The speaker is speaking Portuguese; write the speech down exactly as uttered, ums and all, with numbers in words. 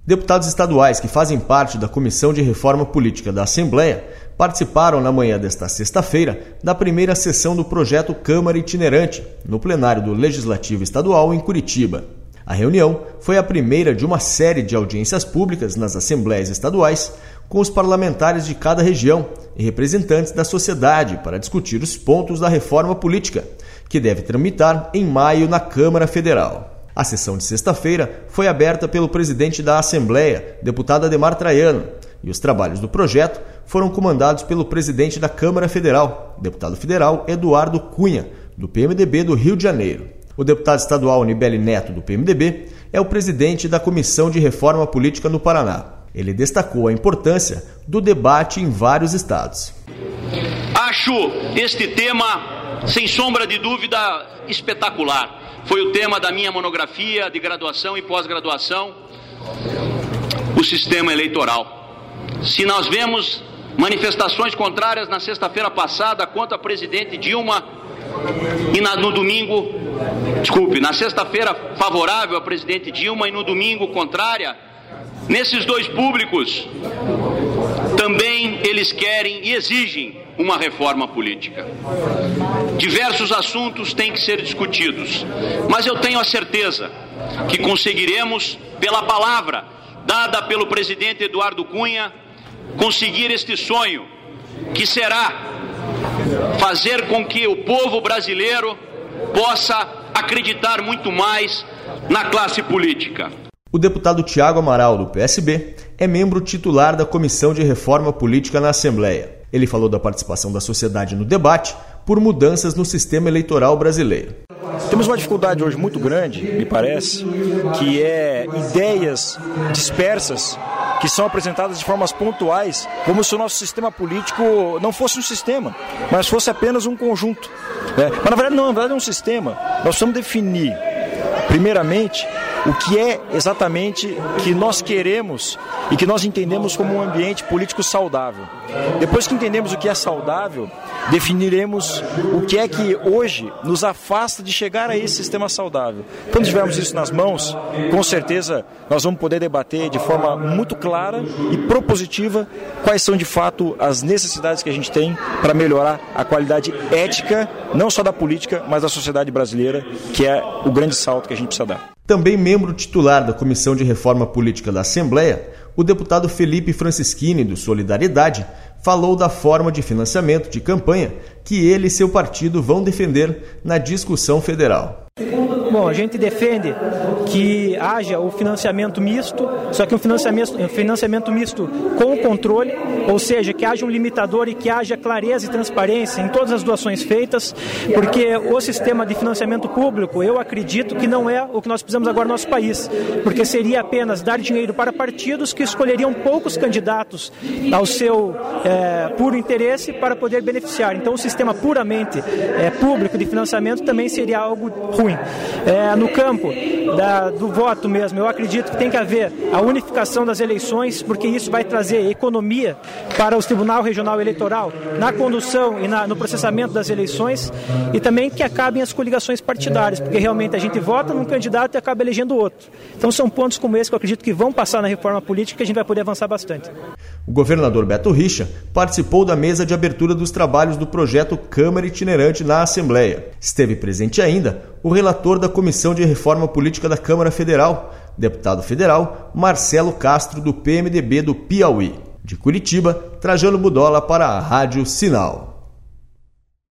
Deputados estaduais que fazem parte da Comissão de Reforma Política da Assembleia participaram na manhã desta sexta-feira da primeira sessão do projeto Câmara Itinerante, no plenário do Legislativo Estadual em Curitiba. A reunião foi a primeira de uma série de audiências públicas nas assembleias estaduais, com os parlamentares de cada região e representantes da sociedade para discutir os pontos da reforma política, que deve tramitar em maio na Câmara Federal. A sessão de sexta-feira foi aberta pelo presidente da Assembleia, deputado Adhemar Traiano, e os trabalhos do projeto foram comandados pelo presidente da Câmara Federal, deputado federal Eduardo Cunha, do P M D B do Rio de Janeiro. O deputado estadual Nibeli Neto, do P M D B, é o presidente da Comissão de Reforma Política no Paraná. Ele destacou a importância do debate em vários estados. Acho este tema, sem sombra de dúvida, espetacular. Foi o tema da minha monografia de graduação e pós-graduação, o sistema eleitoral. Se nós vemos manifestações contrárias na sexta-feira passada contra a presidente Dilma e na, no domingo, desculpe, na sexta-feira favorável à presidente Dilma e no domingo contrária, nesses dois públicos, também eles querem e exigem uma reforma política. Diversos assuntos têm que ser discutidos, mas eu tenho a certeza que conseguiremos, pela palavra dada pelo presidente Eduardo Cunha, conseguir este sonho, que será fazer com que o povo brasileiro possa acreditar muito mais na classe política. O deputado Tiago Amaral, do P S B, é membro titular da Comissão de Reforma Política na Assembleia. Ele falou da participação da sociedade no debate por mudanças no sistema eleitoral brasileiro. Temos uma dificuldade hoje muito grande, me parece, que é ideias dispersas que são apresentadas de formas pontuais, como se o nosso sistema político não fosse um sistema, mas fosse apenas um conjunto. Né? Mas na verdade não, na verdade é um sistema. Nós precisamos definir, primeiramente, o que é exatamente que nós queremos e que nós entendemos como um ambiente político saudável. Depois que entendemos o que é saudável, definiremos o que é que hoje nos afasta de chegar a esse sistema saudável. Quando tivermos isso nas mãos, com certeza nós vamos poder debater de forma muito clara e propositiva quais são de fato as necessidades que a gente tem para melhorar a qualidade ética, não só da política, mas da sociedade brasileira, que é o grande salto que a gente precisa dar. Também membro titular da Comissão de Reforma Política da Assembleia, o deputado Felipe Francischini, do Solidariedade, falou da forma de financiamento de campanha que ele e seu partido vão defender na discussão federal. Bom, a gente defende que haja o financiamento misto, só que um financiamento, um financiamento misto com controle, ou seja, que haja um limitador e que haja clareza e transparência em todas as doações feitas, porque o sistema de financiamento público, eu acredito que não é o que nós precisamos agora no nosso país, porque seria apenas dar dinheiro para partidos que escolheriam poucos candidatos ao seu é, puro interesse para poder beneficiar. Então, o sistema puramente é, público de financiamento também seria algo ruim. É, no campo da, do voto mesmo, eu acredito que tem que haver a unificação das eleições, porque isso vai trazer economia para o Tribunal Regional Eleitoral na condução e na, no processamento das eleições, e também que acabem as coligações partidárias, porque realmente a gente vota num candidato e acaba elegendo outro. Então são pontos como esse que eu acredito que vão passar na reforma política, que a gente vai poder avançar bastante. O governador Beto Richa participou da mesa de abertura dos trabalhos do projeto Câmara Itinerante na Assembleia. Esteve presente ainda o relator da Comissão de Reforma Política da Câmara Federal, deputado federal Marcelo Castro, do P M D B do Piauí. De Curitiba, Trajano Budola para a Rádio Sinal.